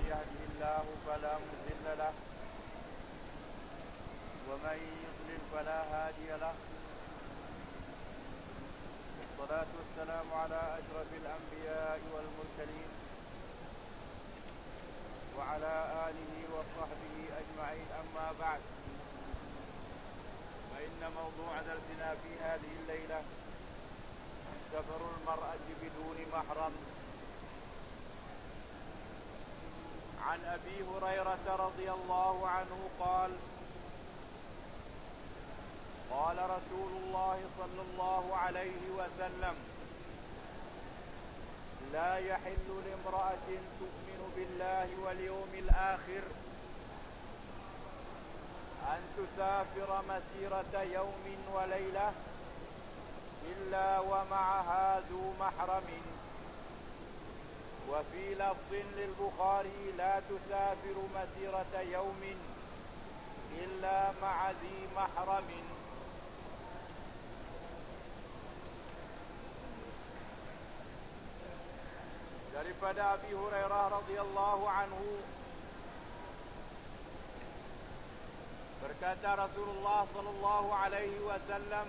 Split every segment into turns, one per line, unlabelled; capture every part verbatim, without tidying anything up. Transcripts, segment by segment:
يهده الله فلا مضل له ومن يضلل فلا هادي له. والصلاة والسلام على أشرف الأنبياء والمرسلين وعلى آله وصحبه أجمعين. أما بعد، فإن موضوع درسنا في هذه الليلة سفر المرأة بدون محرم. عن أبي هريرة رضي الله عنه قال: قال رسول الله صلى الله عليه وسلم: لا يحل لامرأة تؤمن بالله واليوم الآخر أن تسافر مسيرة يوم وليلة إلا ومعها ذو محرم. وفي لفظ للبخاري: لا تسافر مسيرة يوم إلا مع ذي محرم. Daripada Abi Hurairah radhiyallahu anhu berkata Rasulullah sallallahu alaihi wasallam: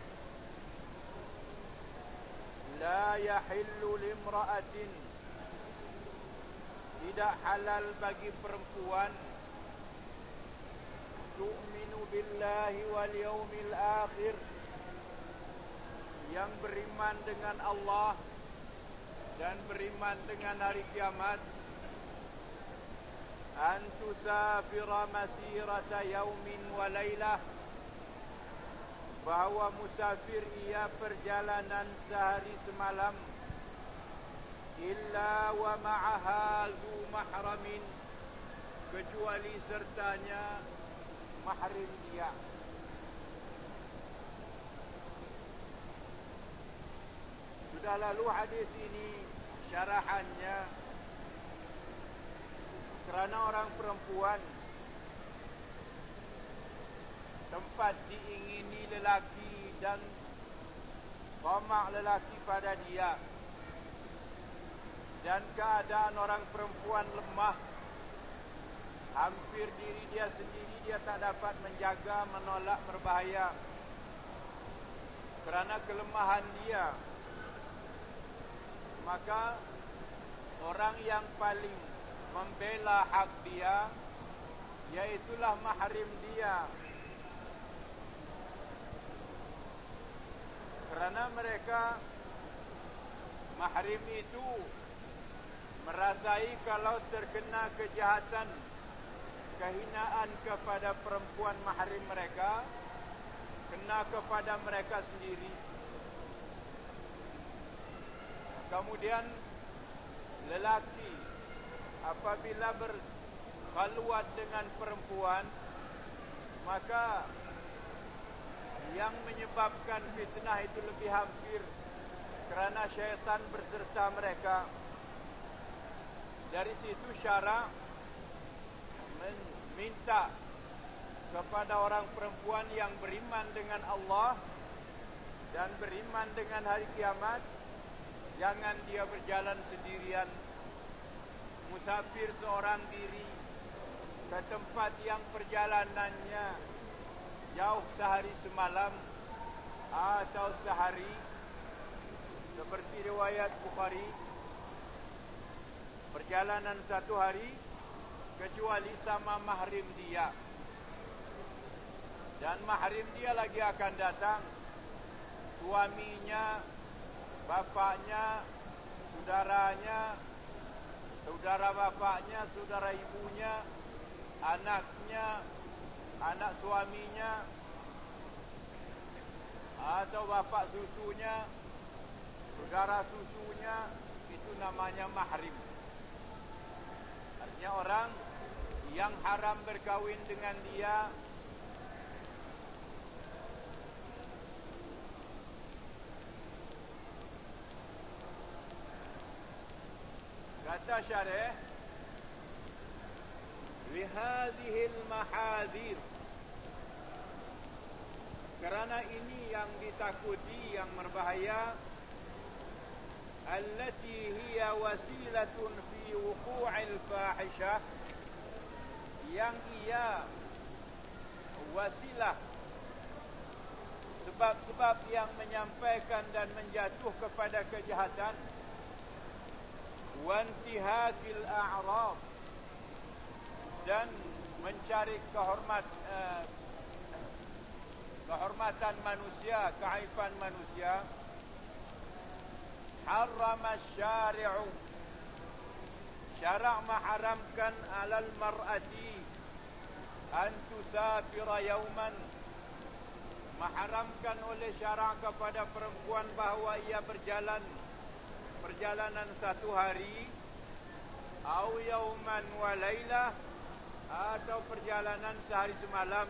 La yahillu limra'atin, tidak halal bagi perempuan, tu'minu billahi wal yawmil akhir, yang beriman dengan Allah dan beriman dengan hari kiamat, an tusafira masirata yaumin wa laylah, bahwa musafir ia perjalanan sehari semalam, illa wa ma'aha zu mahramin, kecuali sertanya mahrim dia. Sudah lalu hadis ini syarahannya, kerana orang perempuan tempat diingini lelaki dan tamak lelaki pada dia, dan keadaan orang perempuan lemah, hampir diri dia sendiri dia tak dapat menjaga, menolak berbahaya kerana kelemahan dia. Maka orang yang paling membela hak dia iaitulah mahrim dia, kerana mereka mahrim itu merasai kalau terkena kejahatan, kehinaan kepada perempuan mahrim mereka, kena kepada mereka sendiri. Kemudian lelaki apabila berkhalwat dengan perempuan, maka yang menyebabkan fitnah itu lebih hampir, kerana syaitan berserta mereka. Dari situ syarak meminta kepada orang perempuan yang beriman dengan Allah dan beriman dengan hari kiamat, jangan dia berjalan sendirian, musafir seorang diri ke tempat yang perjalanannya jauh sehari semalam atau sehari, seperti riwayat Bukhari, perjalanan satu hari, kecuali sama mahrim dia. Dan mahrim dia lagi akan datang, suaminya, bapaknya, saudaranya, saudara bapaknya, saudara ibunya, anaknya, anak suaminya, atau bapak susunya, saudara susunya, itu namanya mahrim. Artinya orang yang haram berkahwin dengan dia kata syarih, lihadihil mahadhir, kerana ini yang ditakuti, yang berbahaya, allati hiya wasilatun fi wuqu'il fahishah, yang ia wasilah, sebab-sebab yang menyampaikan dan menjatuh kepada kejahatan, wantihakil a'rad, dan mencari kehormat uh, kehormatan manusia, keaiban manusia. Harrama syari'u, syarak mengharamkan alal mar'ati an tusafira yawman, mengharamkan oleh syarak kepada perempuan bahawa ia berjalan perjalanan satu hari, au yawman wa laylah, atau perjalanan sehari semalam,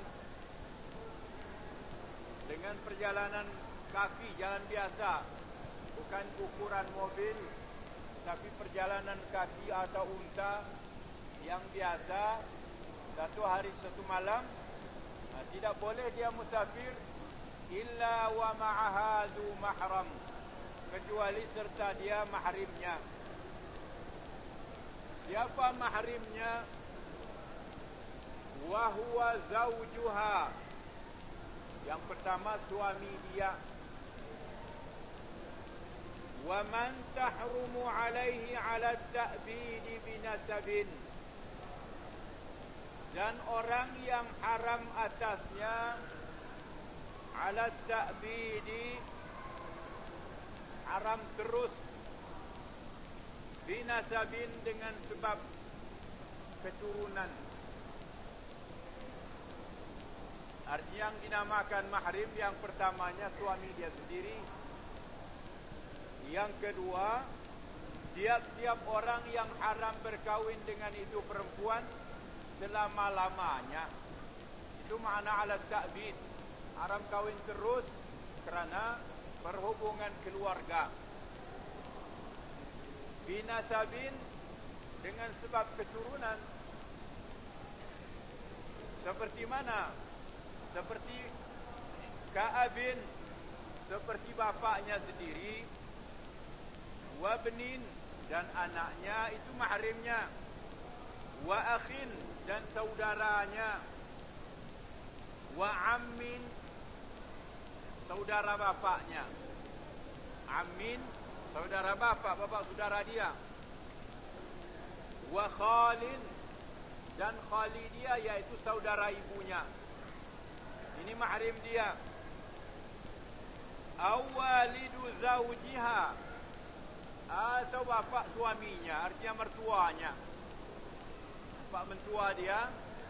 dengan perjalanan kaki, jalan biasa, bukan ukuran mobil, tapi perjalanan kaki atau unta yang biasa, satu hari satu malam. Nah, tidak boleh dia musafir illa wa ma'aha dzu mahram, kecuali serta dia mahrimnya. Siapa mahrimnya? Wa huwa zawjuha, yang pertama suami dia. Wa man tahrumu alaihi ala ta'bid binasabin, dan orang yang haram atasnya ala ta'bid, haram terus, binasabin, dengan sebab keturunan. Artinya yang dinamakan mahrim, yang pertamanya suami dia sendiri. Yang kedua, tiap-tiap orang yang haram berkahwin dengan itu perempuan selama-lamanya. Itu makna ala ta'bid, haram kahwin terus kerana perhubungan keluarga. Binasabin, dengan sebab keturunan. Seperti mana? Seperti ka'abin, seperti bapaknya sendiri. Wabnin, dan anaknya itu mahrimnya. Wa akhin, dan saudaranya. Wa ammin, saudara bapaknya. Ammin, saudara bapak, bapak saudara dia. Wa khalin, dan khali dia, iaitu saudara ibunya. Ini mahrim dia. Awalidu zawjiha, atau bapak suaminya, artinya mertuanya, bapak mentua dia.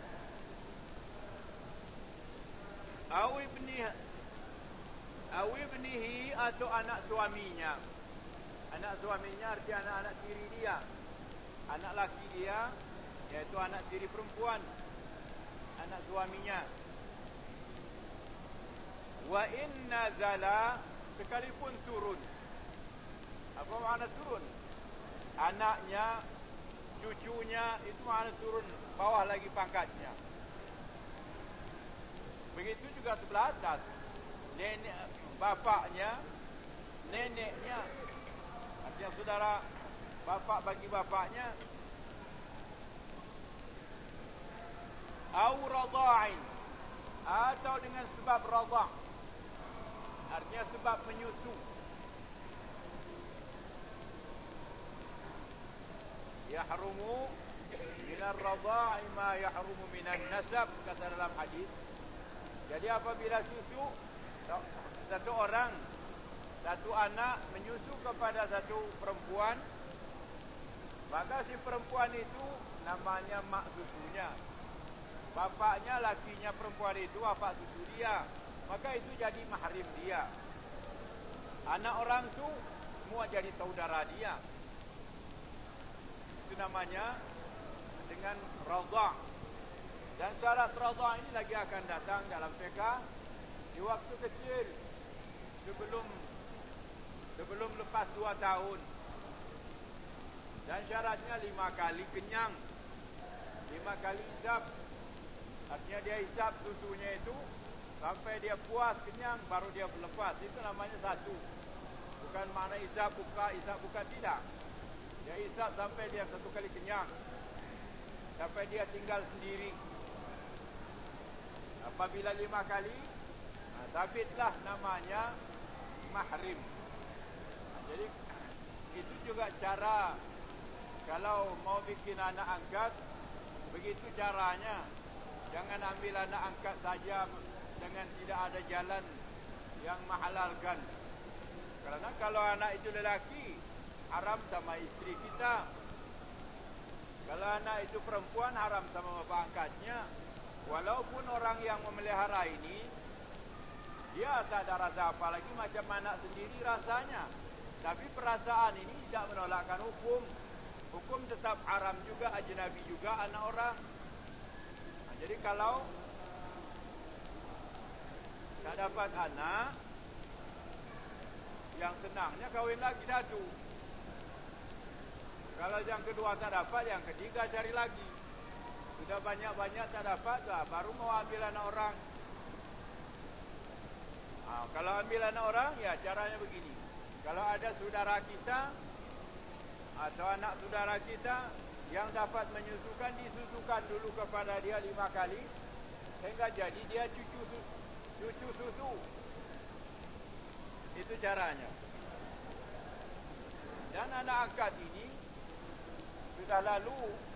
Aw ibnihi, aw ibnihi, atau anak suaminya. Anak suaminya artinya anak-anak tiri dia, anak laki dia, iaitu anak tiri perempuan, anak suaminya. Wa in nazala, sekalipun turun. Apa makna turun? Anaknya, cucunya, itu makna turun, bawah lagi pangkatnya. Begitu juga sebelah atas, nenek bapaknya, neneknya, artinya saudara bapak bagi bapaknya. Au radha'in, atau dengan sebab radha', artinya sebab menyusu. Yahrumu minar radha'i ma yahrumu minan nasab, kata dalam hadis. Jadi apabila susu, satu orang, satu anak menyusu kepada satu perempuan, maka si perempuan itu namanya mak susunya. Bapaknya, lakinya perempuan itu bapak susu dia, maka itu jadi mahrim dia. Anak orang tu semua jadi saudara dia. Itu namanya dengan radha'. Dan syarat radha' ini lagi akan datang dalam fiqh di waktu kecil, sebelum sebelum lepas dua tahun. Dan syaratnya lima kali kenyang, lima kali hisap. Artinya dia hisap susunya itu sampai dia puas kenyang, baru dia berlepas. Itu namanya satu. bukan makna isap buka, isap buka, tidak. Dia isap sampai dia satu kali kenyang, sampai dia tinggal sendiri. Apabila lima kali, nah, sabitlah namanya mahrim. Nah, jadi itu juga cara kalau mau bikin anak angkat, begitu caranya. Jangan ambil anak angkat saja dengan tidak ada jalan yang menghalalkan. Karena kalau anak itu lelaki, haram sama istri kita. Kalau anak itu perempuan, haram sama bapak angkatnya. Walaupun orang yang memelihara ini, dia tak ada rasa apa lagi macam anak sendiri rasanya. Tapi perasaan ini tidak menolakkan hukum. Hukum tetap haram juga, ajnabi juga anak orang. Nah, jadi kalau tak dapat anak, yang senangnya kahwin lagi satu. Kalau yang kedua tak dapat, yang ketiga cari lagi. Sudah banyak-banyak tak dapat, lah, baru mau ambil anak orang. Nah, kalau ambil anak orang, ya caranya begini. Kalau ada saudara kita atau anak saudara kita yang dapat menyusukan, disusukan dulu kepada dia lima kali, sehingga jadi dia cucu cucu susu. Itu caranya. Dan anak angkat ini sudah lalu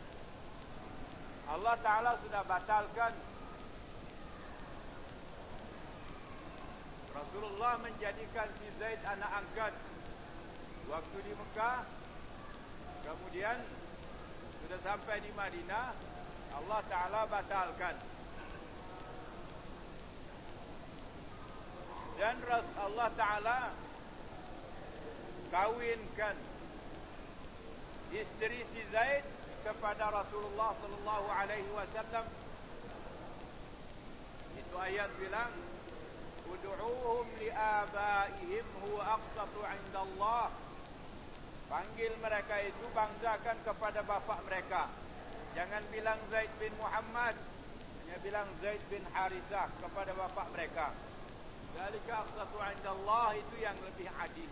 Allah Ta'ala sudah batalkan. Rasulullah menjadikan si Zaid anak angkat waktu di Mekah. Kemudian sudah sampai di Madinah, Allah Ta'ala batalkan. Dan Allah Ta'ala kawinkan istri si Zaid kepada Rasulullah sallallahu alaihi wasallam. Itu ayat bilang, ud'uuhum li'abaihim huwa aqsatu 'inda Allah. Panggil mereka itu, bangsakan kepada bapa mereka. Jangan bilang Zaid bin Muhammad, hanya bilang Zaid bin Harithah kepada bapa mereka. Zalika aqsatu 'inda Allah, itu yang lebih adil.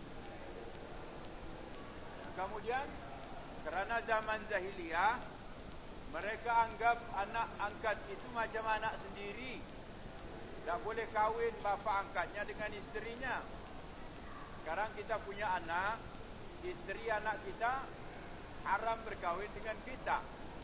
Kemudian kerana zaman jahiliyah, mereka anggap anak angkat itu macam anak sendiri. Tak boleh kahwin bapa angkatnya dengan isterinya. Sekarang kita punya anak, isteri anak kita haram berkahwin dengan kita.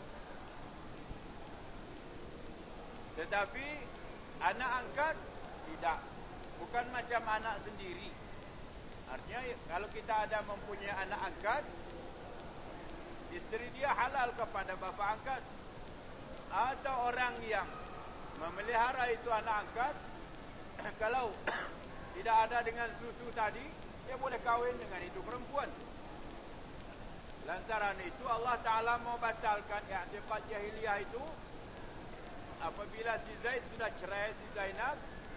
Tetapi anak angkat tidak, bukan macam anak sendiri. Artinya kalau kita ada mempunyai anak angkat, isteri dia halal kepada bapa angkat. Atau orang yang memelihara itu anak angkat, kalau tidak ada dengan susu tadi, dia boleh kahwin dengan itu perempuan. Lantaran itu Allah Ta'ala mau batalkan i'tiqad jahiliyah itu. Apabila si Zaid sudah cerai si Zainab,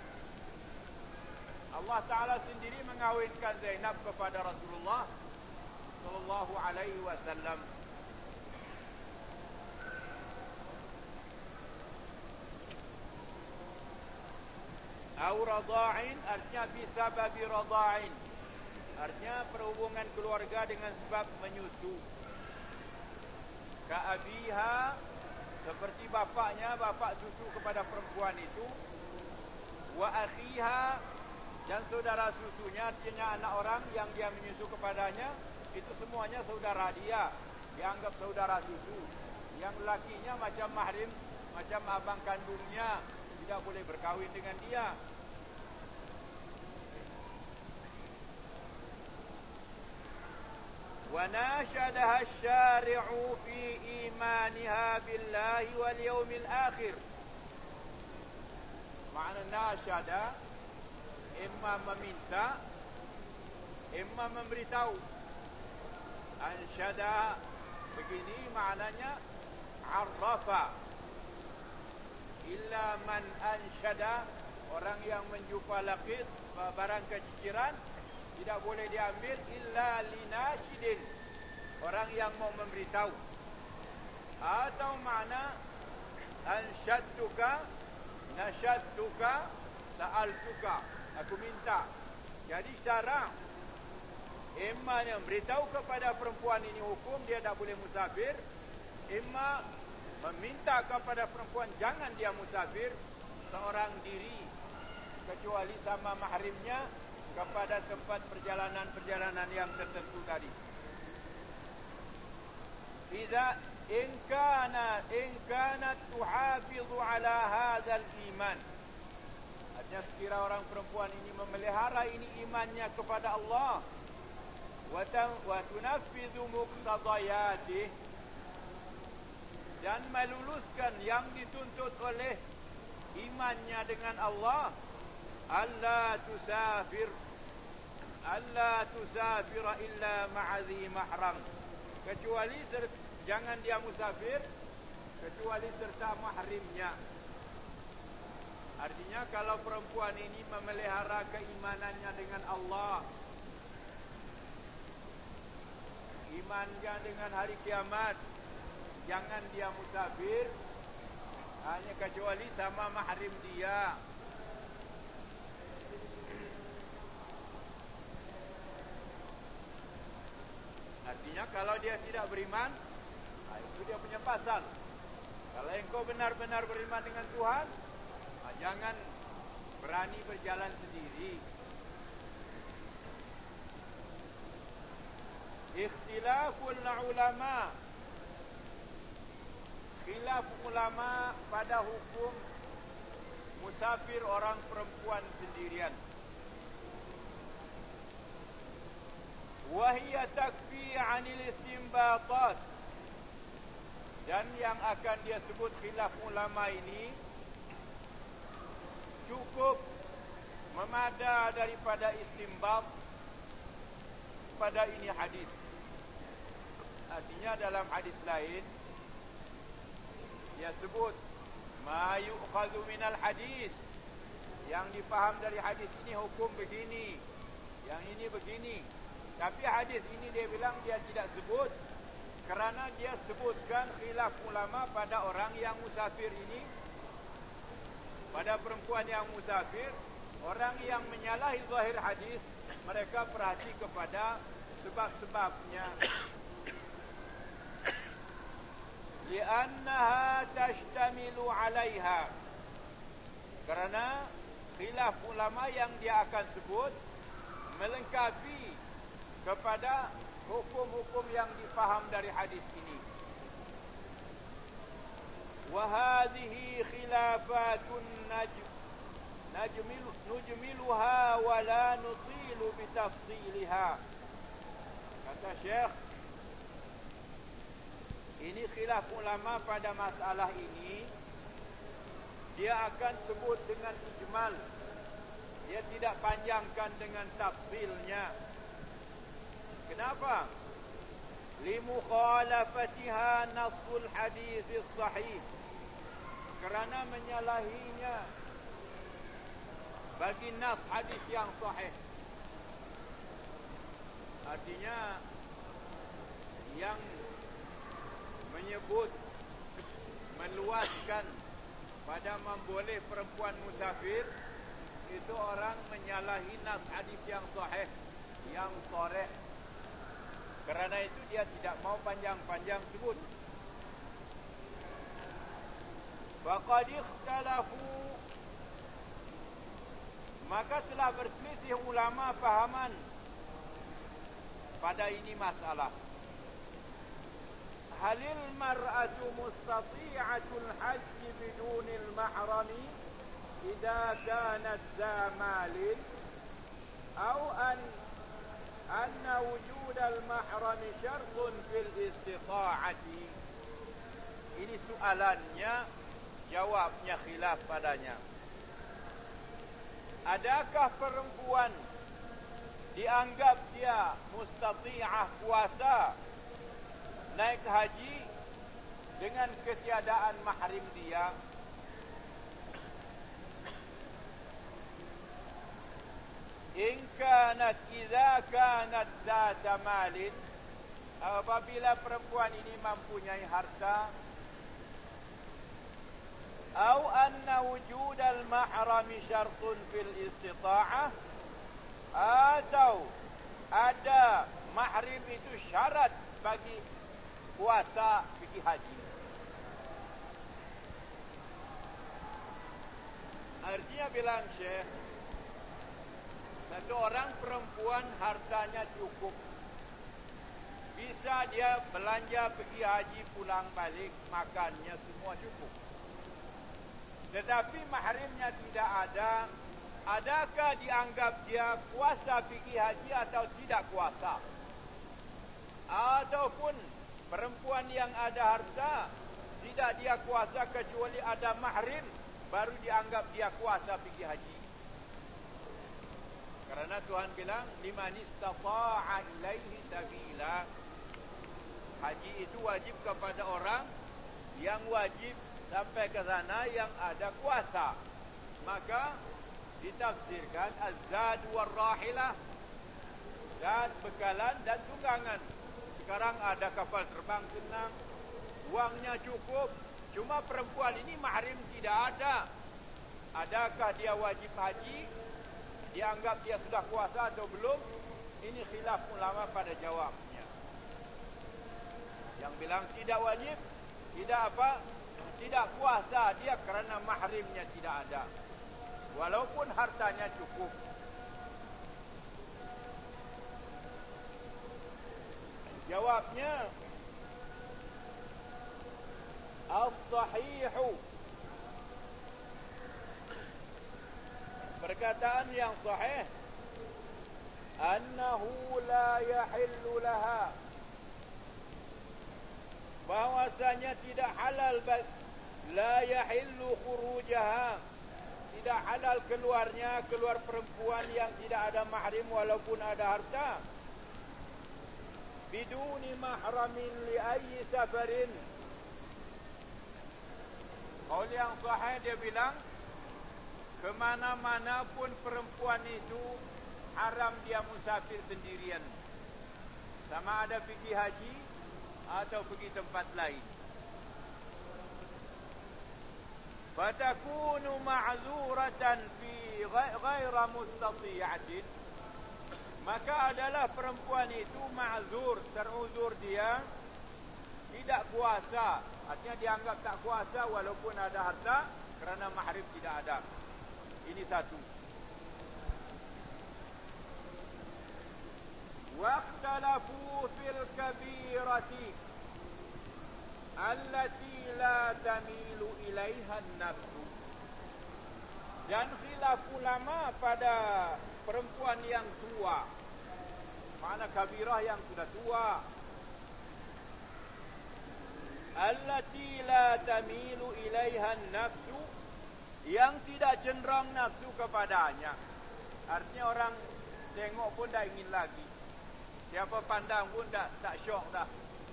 Allah Ta'ala sendiri mengawinkan Zainab kepada Rasulullah sallallahu alaihi wasallam. Au radha'in, artinya bisababi radha'in, artinya perhubungan keluarga dengan sebab menyusu. Ka'abiha, seperti bapaknya, bapak susu kepada perempuan itu. Wa akhiha, dan saudara susunya, artinya anak orang yang dia menyusu kepadanya, itu semuanya saudara dia, dianggap saudara susu. Yang lakinya macam mahrim, macam abang kandungnya, tidak boleh berkahwin dengan dia. Wa nashadaha asy-syari'u fi imaniha billahi wal yawmil akhir. Makna nasyada, imma meminta, imma memberitahu. Ansyada begini maknanya arrafa. Illa man ansyada, orang yang menjumpa laqit, barang keciciran, tidak boleh diambil illa linasyidin, orang yang mau memberitahu. Atau makna ansyadtuka, nasyadtuka, sa'altuka, aku minta. Jadi sekarang Imma beritahu kepada perempuan ini hukum dia tak boleh musafir, imma meminta kepada perempuan jangan dia musafir seorang diri kecuali sama mahrimnya kepada tempat perjalanan-perjalanan yang tertentu tadi. Idza in kana in kanat tuhafizu ala hadzal iman. Artinya sekira orang perempuan ini memelihara ini imannya kepada Allah wa tunaffizu muqtadayatih dan meluluskan yang dituntut oleh imannya dengan Allah, alla tusafir alla tusafira illa ma'adhi mahram, kecuali ser- jangan dia musafir kecuali serta mahrimnya. Artinya kalau perempuan ini memelihara keimanannya dengan Allah, imannya dengan hari kiamat, jangan dia musafir hanya kecuali sama mahrim dia. Artinya kalau dia tidak beriman, nah itu dia punya pasal. Kalau engkau benar-benar beriman dengan Tuhan, nah jangan berani berjalan sendiri. Ikhtilaful ulama, khilaf ulama pada hukum musafir orang perempuan sendirian. Wahia takfi anil istimbatat, dan yang akan dia sebut khilaf ulama ini cukup memada daripada istimbat pada ini hadis. Artinya dalam hadis lain dia sebut ma yu'khadhu minal hadis, yang dipaham dari hadis ini hukum begini, yang ini begini. Tapi hadis ini dia bilang dia tidak sebut kerana dia sebutkan khilaf ulama pada orang yang musafir ini, pada perempuan yang musafir. Orang yang menyalahi zahir hadis, mereka perhati kepada sebab-sebabnya. Li'annaha tashtamilu 'alaiha, kerana khilaf ulama yang dia akan sebut melengkapi kepada hukum-hukum yang difaham dari hadis ini. Wa hadhihi khilafatun najm najmil nujmiluha wa la nutilu bitafsiliha. Kata Syekh, ini khilaf ulama pada masalah ini, dia akan sebut dengan ijmal, dia tidak panjangkan dengan tafsilnya. Kenapa? Limukhalafatiha nassul hadis sahih, kerana menyalahinya bagi nas hadis yang sahih. Artinya yang menyebut meluaskan pada memboleh perempuan musafir itu orang menyalahi nas hadis yang sahih, yang sharih. Kerana itu dia tidak mau panjang-panjang sebut. Faqad ikhtalafu, maka telah berselisih ulama fahaman pada ini masalah. Halil mar'atu mustati'atul hajj bidunil mahrami idza kanat za malin aw an anna wujudal mahrami syartun fil istita'ati. Ini soalannya, jawabnya khilaf padanya. Adakah perempuan dianggap dia mustati'ah kuasa naik haji dengan ketiadaan mahrim dia? In kanat idza kanat zata malin, apabila perempuan ini mempunyai harta, atau anna wujud al-mahram syartun fil istita'ah, atau ada mahrim itu syarat bagi kuasa pergi haji. Artinya bilang Syekh, satu orang perempuan hartanya cukup, bisa dia belanja pergi haji pulang balik, makannya semua cukup. Tetapi mahrimnya tidak ada, adakah dianggap dia kuasa pergi haji atau tidak kuasa? Ataupun perempuan yang ada harta, tidak dia kuasa kecuali ada mahrim, baru dianggap dia kuasa pergi haji. Karena Tuhan bilang, liman istata'a ilaihi sabila. Haji itu wajib kepada orang yang wajib sampai ke sana yang ada kuasa. Maka ditafsirkan az-zad war-rahilah, zad bekalan dan tunggangan. Sekarang ada kapal terbang senang, uangnya cukup, cuma perempuan ini mahrim tidak ada. Adakah dia wajib haji? Dianggap dia sudah kuasa atau belum? Ini khilaf ulama pada jawabnya. Yang bilang tidak wajib, tidak apa? Tidak kuasa dia kerana mahrimnya tidak ada. Walaupun hartanya cukup. Jawabnya, as-sahihu, perkataan yang sahih, annahu la yahillu laha, bahwasanya tidak halal, la yahillu khurujaha, tidak halal keluarnya, keluar perempuan yang tidak ada mahrim walaupun ada harta, biduni mahramin li ayyi safarin. Qaul yang sahih dia bilang, kemana-mana pun perempuan itu haram dia musafir sendirian, sama ada pergi haji atau pergi tempat lain. Fatakunu ma'zuratan fi ghaira mustati'atin, maka adalah perempuan itu ma'zur, teruzur dia tidak kuasa. Artinya dianggap tak kuasa walaupun ada harta kerana mahrim tidak ada. Ini satu. Waqtalafu fil kabirati allati la tamilu ilaiha an-nafsu. Dan khilaf ulama pada perempuan yang tua. Mana kabirah yang sudah tua. Allati la tamilu ilaiha an-nafsu, yang tidak cenderung nafsu kepadanya. Artinya orang tengok pun dah ingin lagi. Siapa pandang pun dah tak syok dah.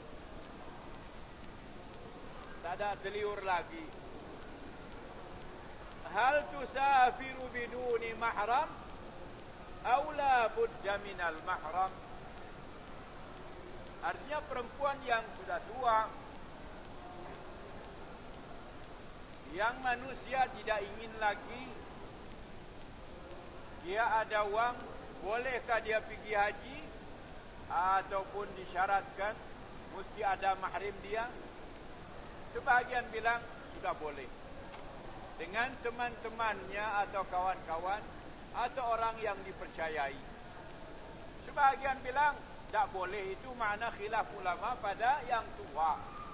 Tak ada terliur lagi. Hal tusafiru biduni mahram aw la budda minal mahram. Artinya perempuan yang sudah tua, yang manusia tidak ingin lagi, dia ada wang, bolehkah dia pergi haji? Ataupun disyaratkan mesti ada mahrim dia? Sebahagian bilang sudah boleh, dengan teman-temannya atau kawan-kawan atau orang yang dipercayai. Sebahagian bilang tak boleh, itu makna khilaf ulama pada yang tua.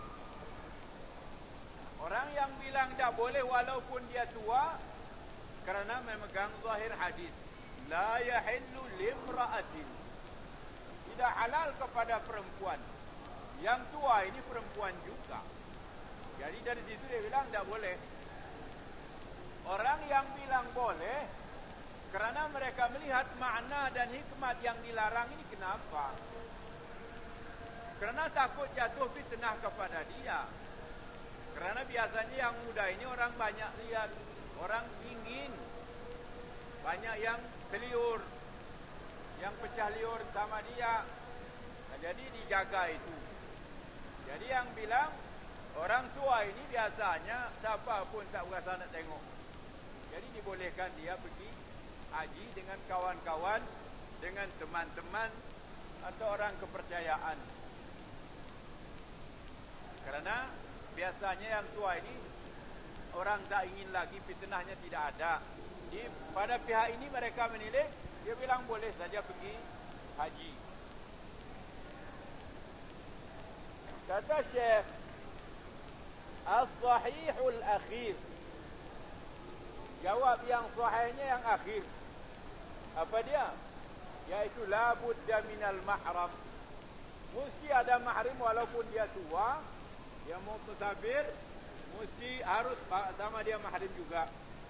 Orang yang bilang tak boleh walaupun dia tua, kerana memegang zahir hadis, la yahillu limra'atin, tidak halal kepada perempuan. Yang tua ini perempuan juga. Jadi dari situ dia bilang tak boleh. Orang yang bilang boleh, kerana mereka melihat makna dan hikmat yang dilarang ini. Kenapa? Kerana takut jatuh fitnah kepada dia. Kerana biasanya yang muda ini orang banyak lihat, orang ingin, banyak yang keliur, yang pecah liur sama dia. Nah, jadi dijaga itu. Jadi yang bilang orang tua ini biasanya siapa pun tak berasa nak tengok. Jadi dibolehkan dia pergi haji dengan kawan-kawan, dengan teman-teman, atau orang kepercayaan. Karena biasanya yang tua ini orang tak ingin lagi fitnahnya tidak ada. Di pada pihak ini mereka menilai dia bilang boleh saja pergi haji. Kata Syekh, as-sahihul akhir. Jawab yang sahihnya yang akhir. Apa dia? Yaitu la budda minal mahram. Mesti ada mahrim walaupun dia tua, dia mau musafir, mesti harus sama dia mahrim juga.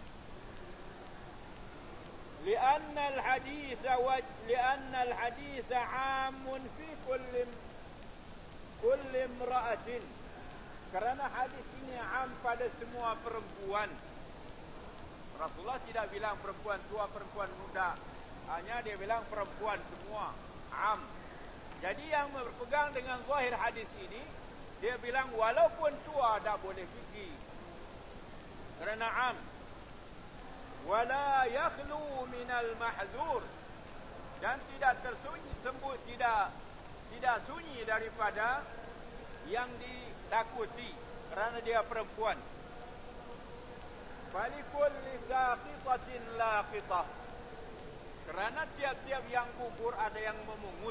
Lianna al-hadits wa lianna al-hadits 'amun fi kulli kulli imra'atin. Karena hadis ini 'am pada semua perempuan. Rasulullah tidak bilang perempuan tua, perempuan muda. Hanya dia bilang perempuan semua, 'am. Jadi yang berpegang dengan zahir hadis ini, dia bilang walaupun tua tak boleh pergi. Kerana 'am. Wala yakhlu minal mahzur. Dan tidak tersunyi, sembut, tidak tidak sunyi daripada yang ditakuti kerana dia perempuan. Falikulli saqitatin laqitah. Kerana tiap-tiap yang gugur ada yang memungut.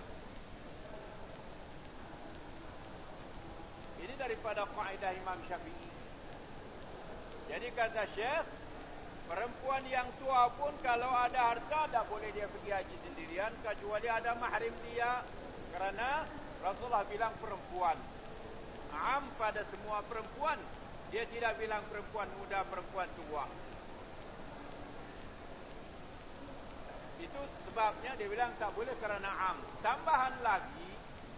Ini daripada kaidah Imam Syafi'i. Jadi kata Syekh, perempuan yang tua pun kalau ada harta tak boleh dia pergi haji sendirian kecuali ada mahrim dia. Kerana Rasulullah bilang perempuan. Am pada semua perempuan. Dia tidak bilang perempuan muda, perempuan tua. Itu sebabnya dia bilang tak boleh kerana am. Tambahan lagi,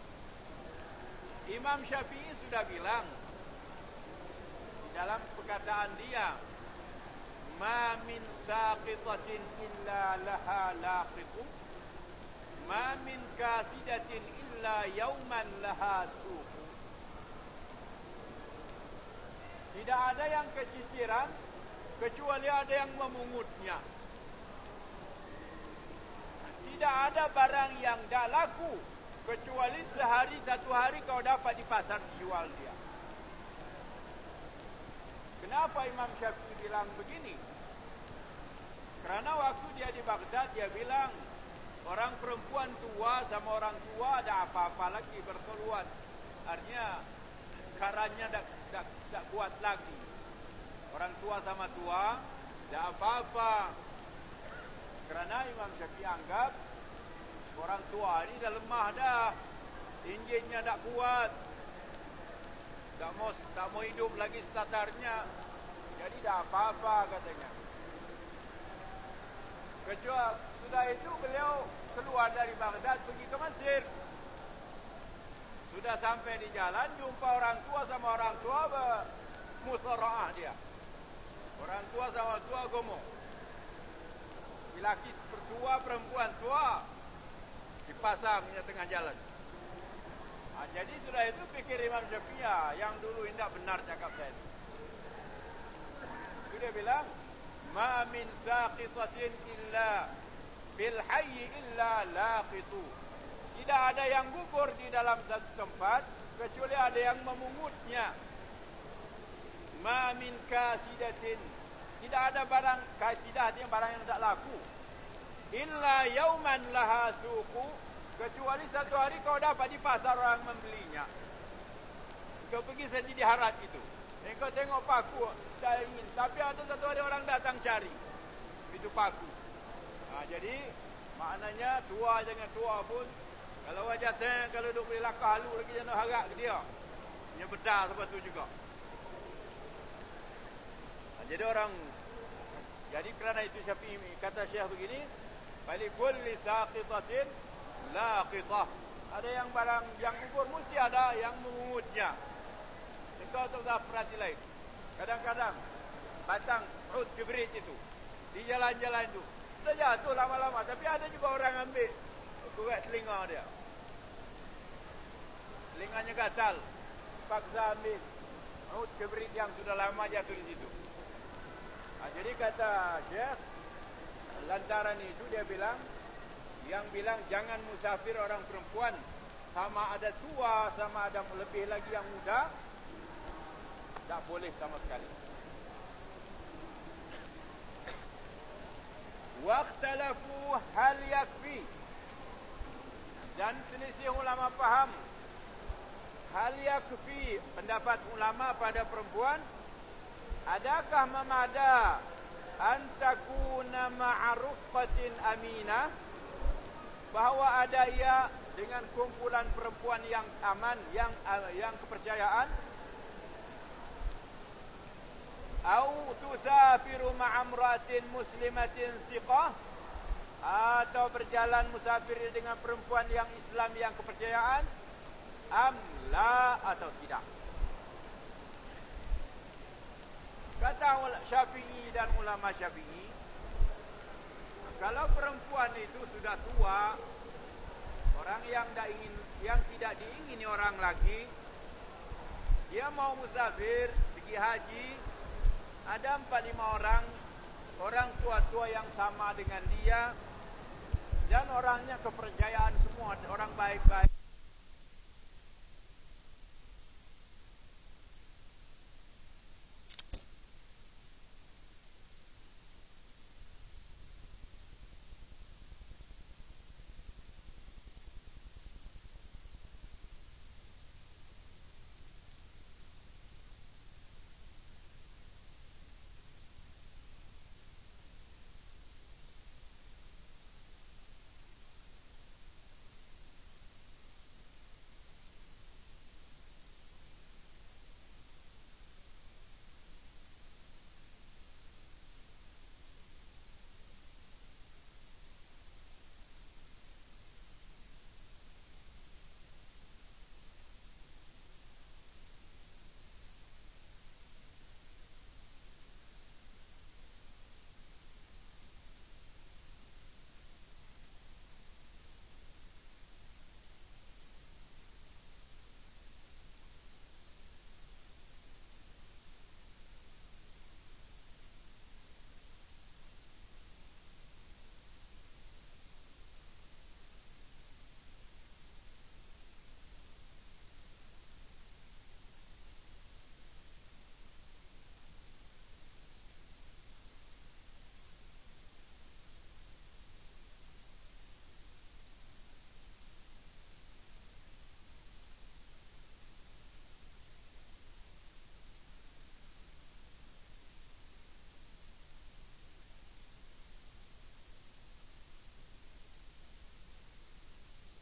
Imam Syafi'i sudah bilang di dalam perkataan dia, ma min saqitatin illa laha laqitu, ma min kasidatin illa yawman laha suqu. Tidak ada yang keciciran kecuali ada yang memungutnya. Tidak ada barang yang tak laku kecuali sehari satu hari kau dapat di pasar dijual dia. Kenapa Imam Syafi'i bilang begini? Kerana waktu dia di Baghdad dia bilang orang perempuan tua sama orang tua ada apa-apa lagi berkeluar. Artinya karanya tak, tak, tak kuat lagi. Orang tua sama tua tak apa-apa. Kerana Imam Syafi'i anggap orang tua ni dah lemah dah. Injinnya tak kuat. Tak mau, tak mau hidup lagi statarnya. Jadi tak apa-apa katanya. Kecuali sudah itu beliau keluar dari Baghdad pergi ke Mesir. Sudah sampai di jalan jumpa orang tua sama orang tua bermusara'ah dia. Orang tua sama tua gomo. Laki tua, perempuan tua dipasangnya tengah jalan. Ha, jadi sudah itu fikir Imam Syafi'i yang dulu tidak benar cakap saya. Itu dia bilang, ma min saqitatin illa bil hayy illa laqitu. Tidak ada yang gugur di dalam satu tempat kecuali ada yang memungutnya. Ma min kasidatin. Tidak ada barang kasidah, artinya barang yang tak laku. Illa yauman laha suku. Kecuali satu hari kau dapat di pasar orang membelinya. Kau pergi sendiri diharap itu. Dan kau tengok paku, tak ingin. Tapi ada satu hari orang datang cari. Itu paku. Nah, jadi maknanya tua jangan tua pun. Kalau wajah saya, kalau duk boleh lakah halu lagi jangan harap ke dia. Dia bedah sebab tu juga. Nah, jadi orang, jadi kerana itu Syafi'i kata Syekh begini, Falikulli saqitatin laqitah. Ada yang barang yang gugur mesti ada yang mengungutnya. Engkau tak perhati lain. Kadang-kadang batang ud kibrit itu di jalan-jalan itu sudah jatuh lama-lama, tapi ada juga orang ambil kuat telinga dia. Telinganya gatal. Paksa ambil ud kibrit yang sudah lama jatuh di situ. Nah, jadi kata Syekh, lantaran itu dia bilang yang bilang jangan musafir orang perempuan, sama ada tua, sama ada lebih lagi yang muda, tak boleh sama sekali. Waqtalafu hal yakfi, dan selisih ulama faham hal yakfi, pendapat ulama pada perempuan, adakah memada antakuna ma'rufatin aminah, bahawa ada ia dengan kumpulan perempuan yang aman, yang yang kepercayaan, au tusafiru ma'amratin muslimatin siqah, atau berjalan musafir dengan perempuan yang Islam yang kepercayaan, am la, atau tidak. Kata Syafi'i dan ulama Syafi'i, kalau perempuan itu sudah tua, orang yang tidak ingin, yang tidak diingini orang lagi, dia mau musafir pergi haji, ada empat lima orang, orang tua-tua yang sama dengan dia, dan orangnya kepercayaan semua, orang baik-baik.